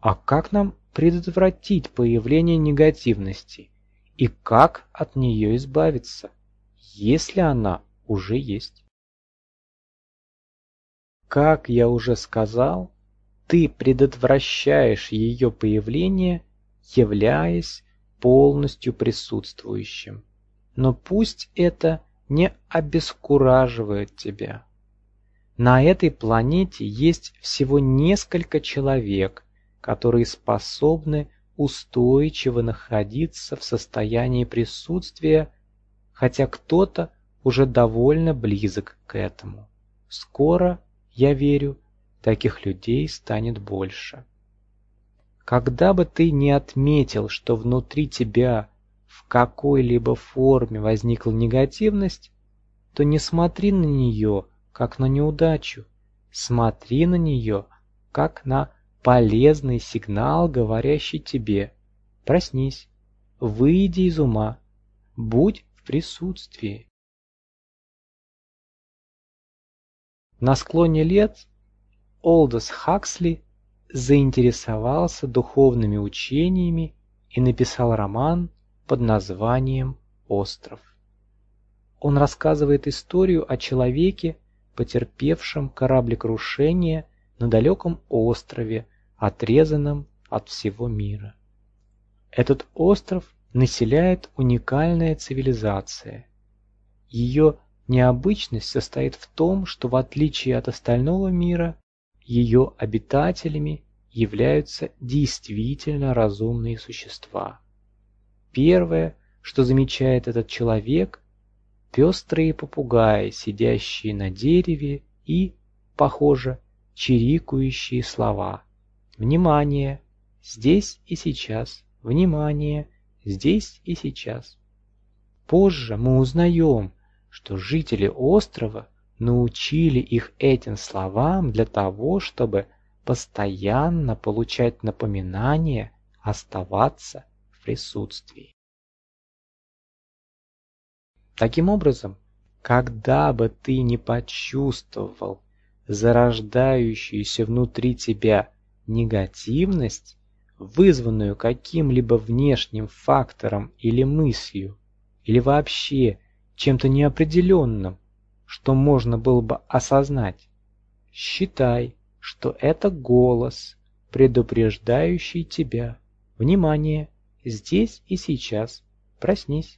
А как нам предотвратить появление негативности? И как от нее избавиться, если она уже есть? Как я уже сказал, ты предотвращаешь ее появление, являясь полностью присутствующим. Но пусть это не обескураживает тебя. На этой планете есть всего несколько человек, которые способны устойчиво находиться в состоянии присутствия, хотя кто-то уже довольно близок к этому. Скоро, я верю, таких людей станет больше. Когда бы ты ни отметил, что внутри тебя в какой-либо форме возникла негативность, то не смотри на нее как на неудачу, смотри на нее как на полезный сигнал, говорящий тебе: проснись, выйди из ума, будь в присутствии. На склоне лет Олдос Хаксли заинтересовался духовными учениями и написал роман под названием «Остров». Он рассказывает историю о человеке, потерпевшем кораблекрушение на далеком острове, отрезанном от всего мира. Этот остров населяет уникальная цивилизация. Ее необычность состоит в том, что в отличие от остального мира, ее обитателями являются действительно разумные существа. Первое, что замечает этот человек, пестрые попугаи, сидящие на дереве и, похоже, чирикающие слова: «Внимание! Здесь и сейчас! Внимание! Здесь и сейчас!» Позже мы узнаем, что жители острова научили их этим словам для того, чтобы постоянно получать напоминание оставаться в присутствии. Таким образом, когда бы ты ни почувствовал зарождающуюся внутри тебя негативность, вызванную каким-либо внешним фактором или мыслью, или вообще чем-то неопределенным, что можно было бы осознать, считай, что это голос, предупреждающий тебя: внимание, здесь и сейчас, проснись.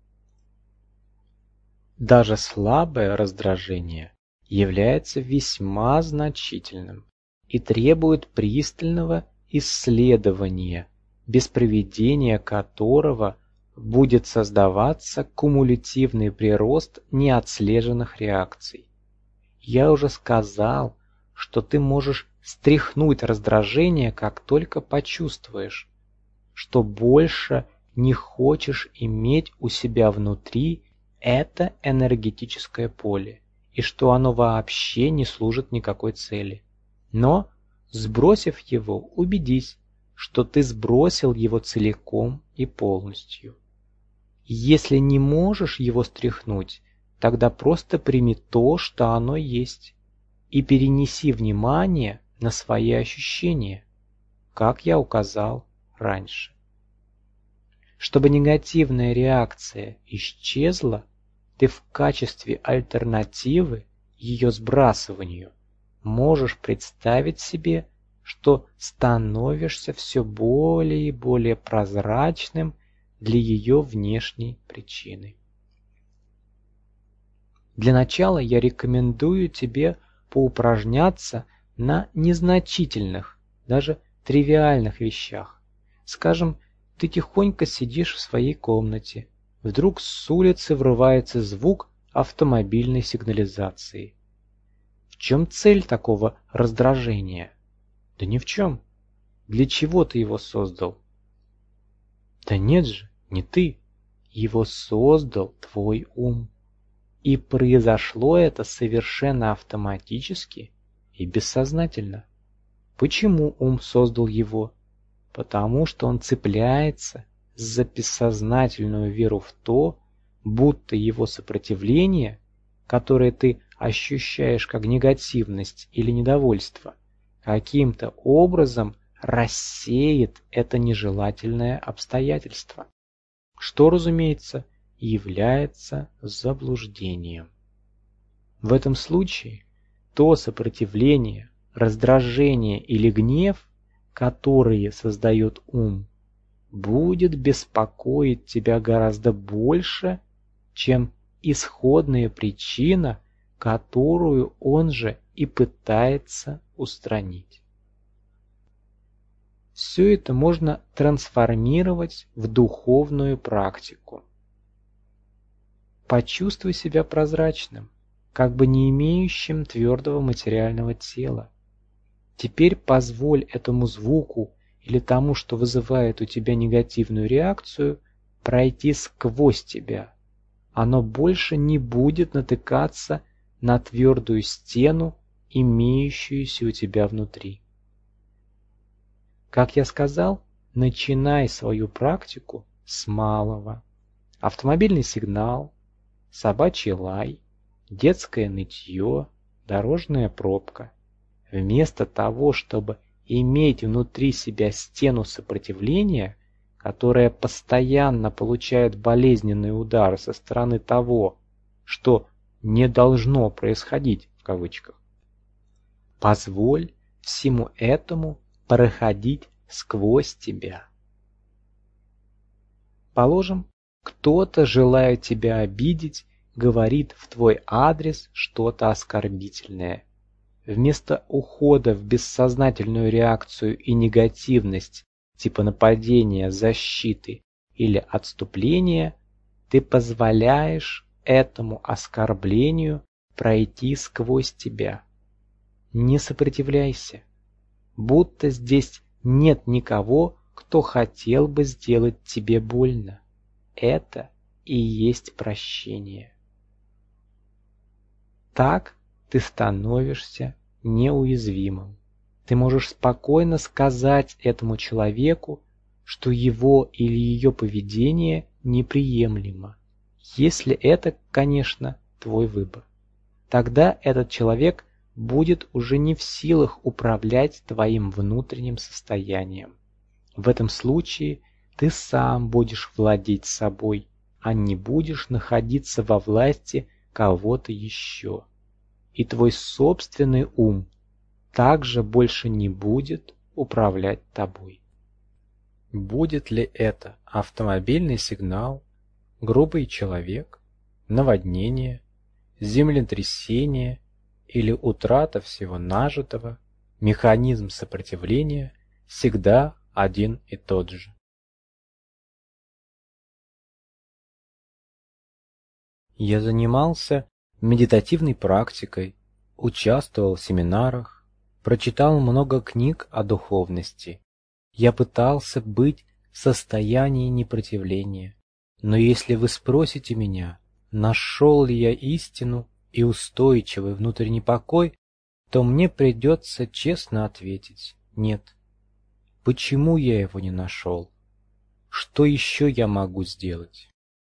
Даже слабое раздражение является весьма значительным и требует пристального исследования, без проведения которого будет создаваться кумулятивный прирост неотслеженных реакций. Я уже сказал, что ты можешь стряхнуть раздражение, как только почувствуешь, что больше не хочешь иметь у себя внутри это энергетическое поле, и что оно вообще не служит никакой цели. Но, сбросив его, убедись, что ты сбросил его целиком и полностью. Если не можешь его стряхнуть, тогда просто прими то, что оно есть, и перенеси внимание на свои ощущения, как я указал раньше. Чтобы негативная реакция исчезла, ты в качестве альтернативы ее сбрасыванию можешь представить себе, что становишься все более и более прозрачным для ее внешней причины. Для начала я рекомендую тебе поупражняться на незначительных, даже тривиальных вещах. Скажем, ты тихонько сидишь в своей комнате. Вдруг с улицы врывается звук автомобильной сигнализации. В чем цель такого раздражения? Да ни в чем. Для чего ты его создал? Да нет же, не ты. Его создал твой ум. И произошло это совершенно автоматически и бессознательно. Почему ум создал его? Потому что он цепляется за бессознательную веру в то, будто его сопротивление, которое ты ощущаешь как негативность или недовольство, каким-то образом рассеет это нежелательное обстоятельство, что, разумеется, является заблуждением. В этом случае то сопротивление, раздражение или гнев, которые создает ум, будет беспокоить тебя гораздо больше, чем исходная причина, которую он же и пытается устранить. Все это можно трансформировать в духовную практику. Почувствуй себя прозрачным, как бы не имеющим твердого материального тела. Теперь позволь этому звуку или тому, что вызывает у тебя негативную реакцию, пройти сквозь тебя. Оно больше не будет натыкаться на твердую стену, имеющуюся у тебя внутри. Как я сказал, начинай свою практику с малого. Автомобильный сигнал, собачий лай, детское нытье, дорожная пробка. Вместо того, чтобы иметь внутри себя стену сопротивления, которая постоянно получает болезненные удары со стороны того, что не должно происходить в кавычках, позволь всему этому проходить сквозь тебя. Положим, кто-то, желая тебя обидеть, говорит в твой адрес что-то оскорбительное. Вместо ухода в бессознательную реакцию и негативность, типа нападения, защиты или отступления, ты позволяешь этому оскорблению пройти сквозь тебя. Не сопротивляйся, будто здесь нет никого, кто хотел бы сделать тебе больно. Это и есть прощение. Так ты становишься неуязвимым. Ты можешь спокойно сказать этому человеку, что его или ее поведение неприемлемо, если это, конечно, твой выбор. Тогда этот человек будет уже не в силах управлять твоим внутренним состоянием. В этом случае ты сам будешь владеть собой, а не будешь находиться во власти кого-то еще. И твой собственный ум также больше не будет управлять тобой. Будет ли это автомобильный сигнал, грубый человек, наводнение, землетрясение или утрата всего нажитого, механизм сопротивления всегда один и тот же. Я занимался медитативной практикой, участвовал в семинарах, прочитал много книг о духовности. Я пытался быть в состоянии непротивления. Но если вы спросите меня, нашел ли я истину и устойчивый внутренний покой, то мне придется честно ответить – нет. Почему я его не нашел? Что еще я могу сделать?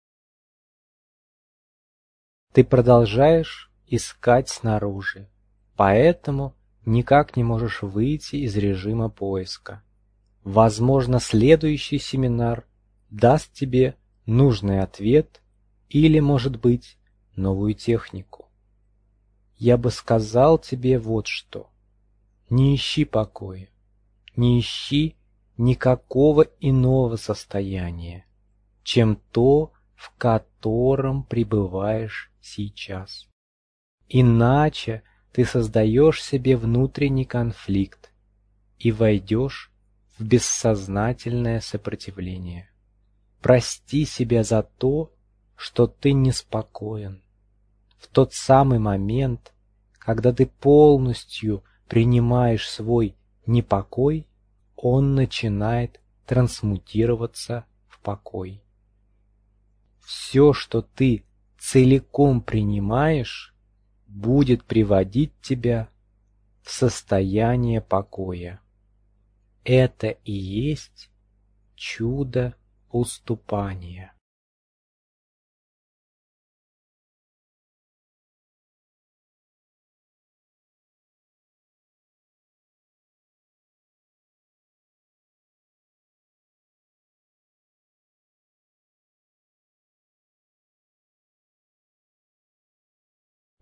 Ты продолжаешь искать снаружи, поэтому никак не можешь выйти из режима поиска. Возможно, следующий семинар даст тебе нужный ответ или, может быть, новую технику. Я бы сказал тебе вот что. Не ищи покоя, не ищи никакого иного состояния, чем то, в котором пребываешь сейчас. Иначе ты создаешь себе внутренний конфликт и войдешь в бессознательное сопротивление. Прости себя за то, что ты неспокоен. В тот самый момент, когда ты полностью принимаешь свой непокой, он начинает трансмутироваться в покой. Все, что ты целиком принимаешь, будет приводить тебя в состояние покоя. Это и есть чудо уступания.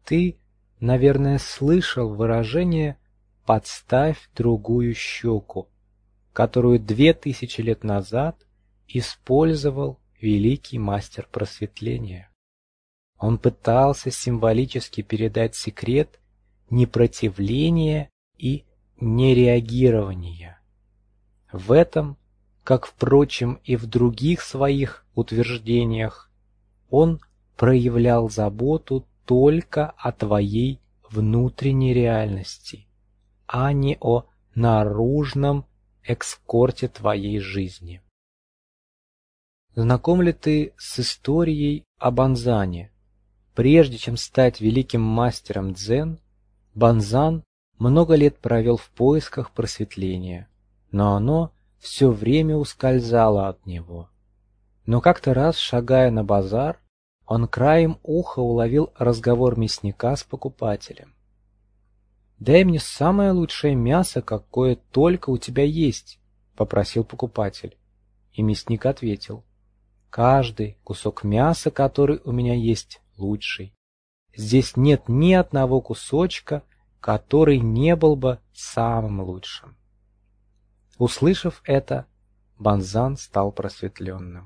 Ты, наверное, слышал выражение «подставь другую щеку», которую 2000 лет назад использовал великий мастер просветления. Он пытался символически передать секрет непротивления и нереагирования. В этом, как, впрочем, и в других своих утверждениях, он проявлял заботу только о твоей внутренней реальности, а не о наружном экскорте твоей жизни. Знаком ли ты с историей о Банзане? Прежде чем стать великим мастером дзен, Банзан много лет провел в поисках просветления, но оно все время ускользало от него. Но как-то раз, шагая на базар, он краем уха уловил разговор мясника с покупателем. «Дай мне самое лучшее мясо, какое только у тебя есть», — попросил покупатель. И мясник ответил: «Каждый кусок мяса, который у меня есть, лучший. Здесь нет ни одного кусочка, который не был бы самым лучшим». Услышав это, Банзан стал просветленным.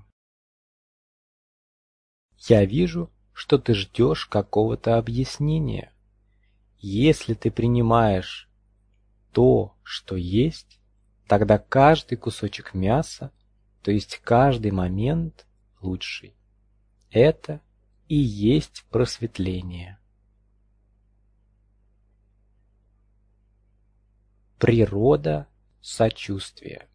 Я вижу, что ты ждешь какого-то объяснения. Если ты принимаешь то, что есть, тогда каждый кусочек мяса, то есть каждый момент, лучший. Это и есть просветление. Природа сочувствия.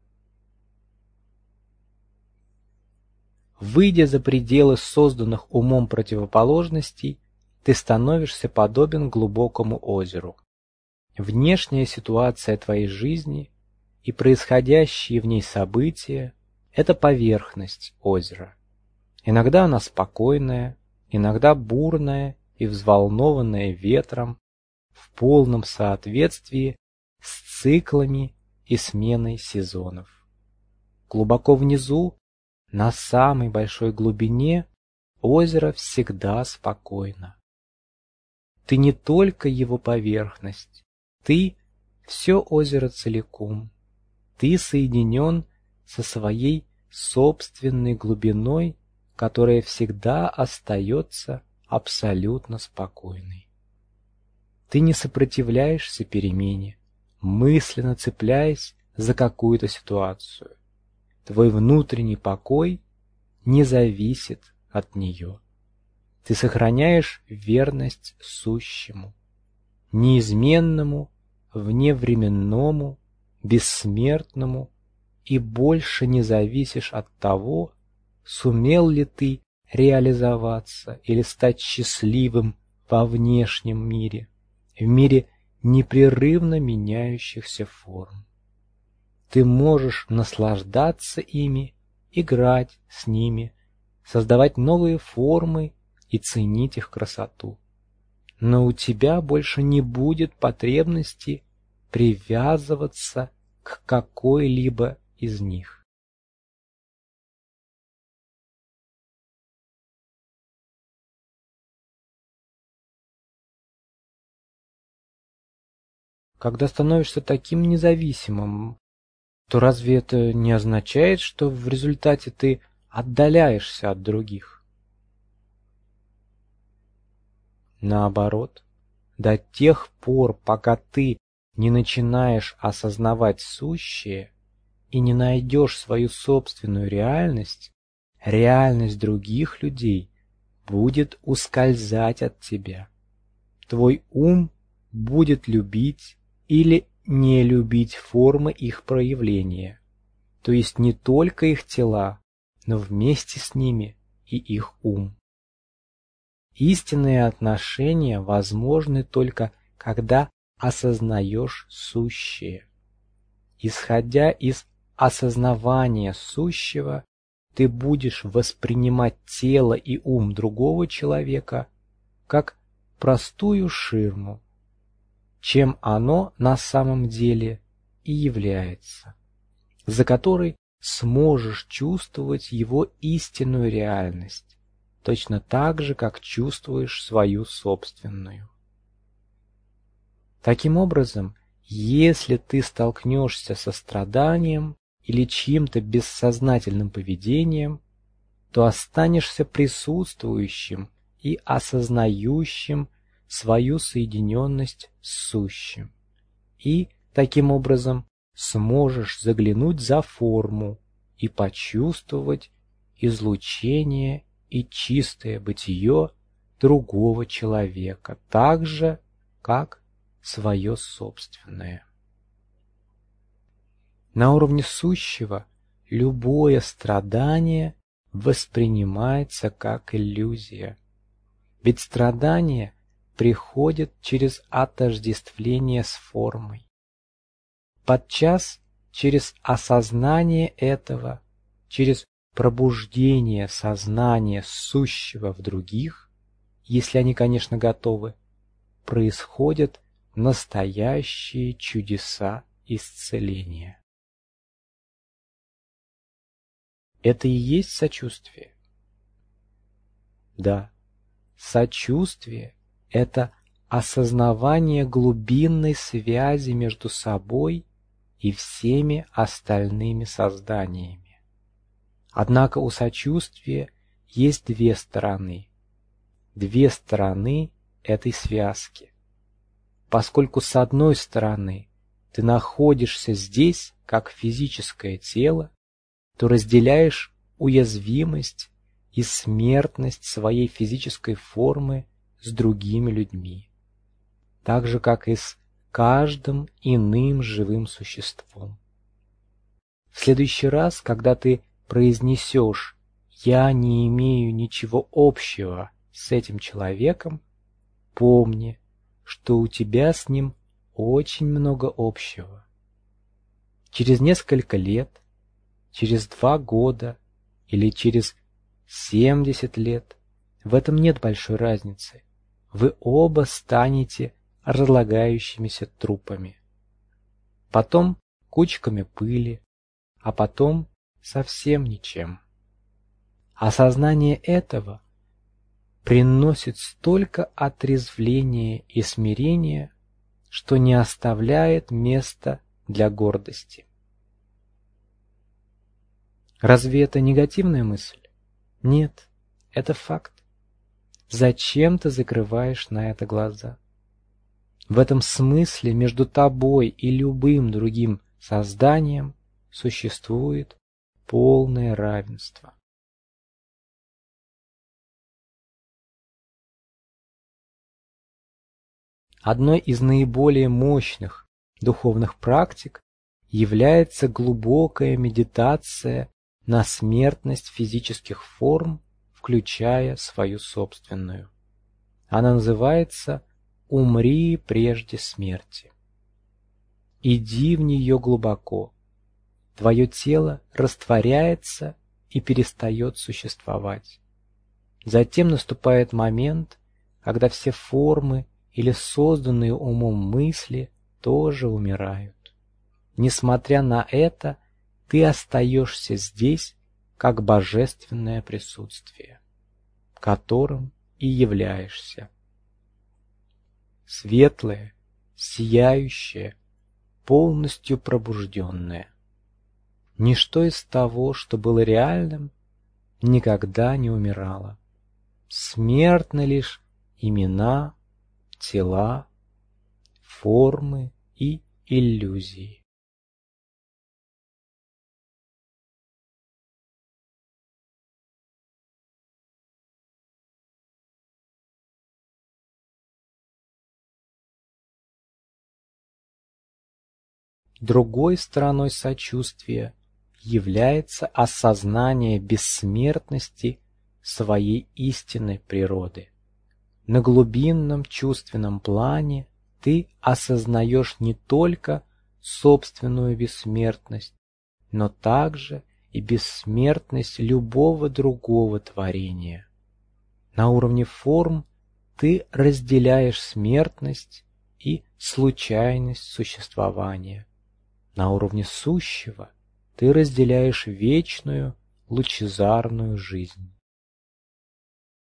Выйдя за пределы созданных умом противоположностей, ты становишься подобен глубокому озеру. Внешняя ситуация твоей жизни и происходящие в ней события – это поверхность озера. Иногда она спокойная, иногда бурная и взволнованная ветром, в полном соответствии с циклами и сменой сезонов. Глубоко внизу, на самой большой глубине, озеро всегда спокойно. Ты не только его поверхность, ты все озеро целиком. Ты соединен со своей собственной глубиной, которая всегда остается абсолютно спокойной. Ты не сопротивляешься перемене, мысленно цепляясь за какую-то ситуацию. Твой внутренний покой не зависит от нее. Ты сохраняешь верность сущему, неизменному, вневременному, бессмертному, и больше не зависишь от того, сумел ли ты реализоваться или стать счастливым во внешнем мире, в мире непрерывно меняющихся форм. Ты можешь наслаждаться ими, играть с ними, создавать новые формы и ценить их красоту. Но у тебя больше не будет потребности привязываться к какой-либо из них. Когда становишься таким независимым, то разве это не означает, что в результате ты отдаляешься от других? Наоборот, до тех пор, пока ты не начинаешь осознавать сущее и не найдешь свою собственную реальность, реальность других людей будет ускользать от тебя. Твой ум будет любить или не любить формы их проявления, то есть не только их тела, но вместе с ними и их ум. Истинные отношения возможны только когда осознаешь сущее. Исходя из осознавания сущего, ты будешь воспринимать тело и ум другого человека как простую ширму, чем оно на самом деле и является, за которой сможешь чувствовать его истинную реальность, точно так же, как чувствуешь свою собственную. Таким образом, если ты столкнешься со страданием или чьим-то бессознательным поведением, то останешься присутствующим и осознающим свою соединенность с сущим. И, таким образом, сможешь заглянуть за форму и почувствовать излучение и чистое бытие другого человека, так же, как свое собственное. На уровне сущего любое страдание воспринимается как иллюзия, ведь страдание приходит через отождествление с формой. Подчас через осознание этого, через пробуждение сознания сущего в других, если они, конечно, готовы, происходят настоящие чудеса исцеления. Это и есть сочувствие? Да, сочувствие – это осознавание глубинной связи между собой и всеми остальными созданиями. Однако у сочувствия есть две стороны этой связки. Поскольку с одной стороны ты находишься здесь, как физическое тело, то разделяешь уязвимость и смертность своей физической формы с другими людьми, так же, как и с каждым иным живым существом. В следующий раз, когда ты произнесешь «я не имею ничего общего с этим человеком», помни, что у тебя с ним очень много общего. Через несколько лет, через 2 года или через 70 лет, в этом нет большой разницы. Вы оба станете разлагающимися трупами. Потом кучками пыли, а потом совсем ничем. Осознание этого приносит столько отрезвления и смирения, что не оставляет места для гордости. Разве это негативная мысль? Нет, это факт. Зачем ты закрываешь на это глаза? В этом смысле между тобой и любым другим созданием существует полное равенство. Одной из наиболее мощных духовных практик является глубокая медитация на смертность физических форм, включая свою собственную. Она называется «Умри прежде смерти». Иди в нее глубоко. Твое тело растворяется и перестает существовать. Затем наступает момент, когда все формы или созданные умом мысли тоже умирают. Несмотря на это, ты остаешься здесь как божественное присутствие, которым и являешься. Светлое, сияющее, полностью пробужденное. Ничто из того, что было реальным, никогда не умирало. Смертны лишь имена, тела, формы и иллюзии. Другой стороной сочувствия является осознание бессмертности своей истинной природы. На глубинном чувственном плане ты осознаешь не только собственную бессмертность, но также и бессмертность любого другого творения. На уровне форм ты разделяешь смертность и случайность существования. На уровне сущего ты разделяешь вечную, лучезарную жизнь.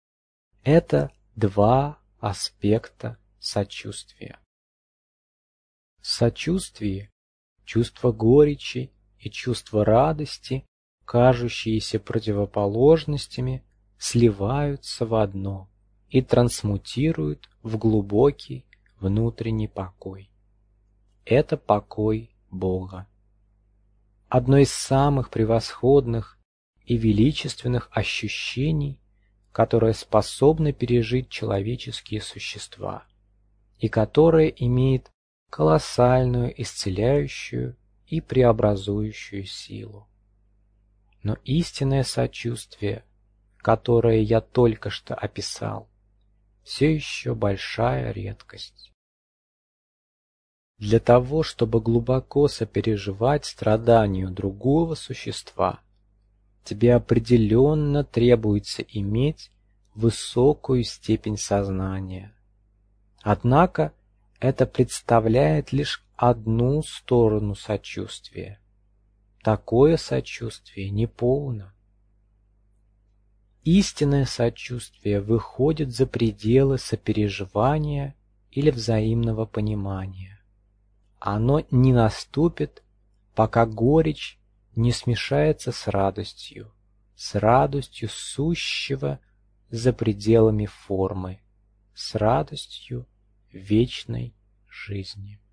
Это два аспекта сочувствия. В сочувствии чувство горечи и чувство радости, кажущиеся противоположностями, сливаются в одно и трансмутируют в глубокий внутренний покой. Это покой Бога. Одно из самых превосходных и величественных ощущений, которое способно пережить человеческие существа и которое имеет колоссальную исцеляющую и преобразующую силу. Но истинное сочувствие, которое я только что описал, все еще большая редкость. Для того, чтобы глубоко сопереживать страданию другого существа, тебе определенно требуется иметь высокую степень сознания. Однако это представляет лишь одну сторону сочувствия. Такое сочувствие неполно. Истинное сочувствие выходит за пределы сопереживания или взаимного понимания. Оно не наступит, пока горечь не смешается с радостью сущего за пределами формы, с радостью вечной жизни.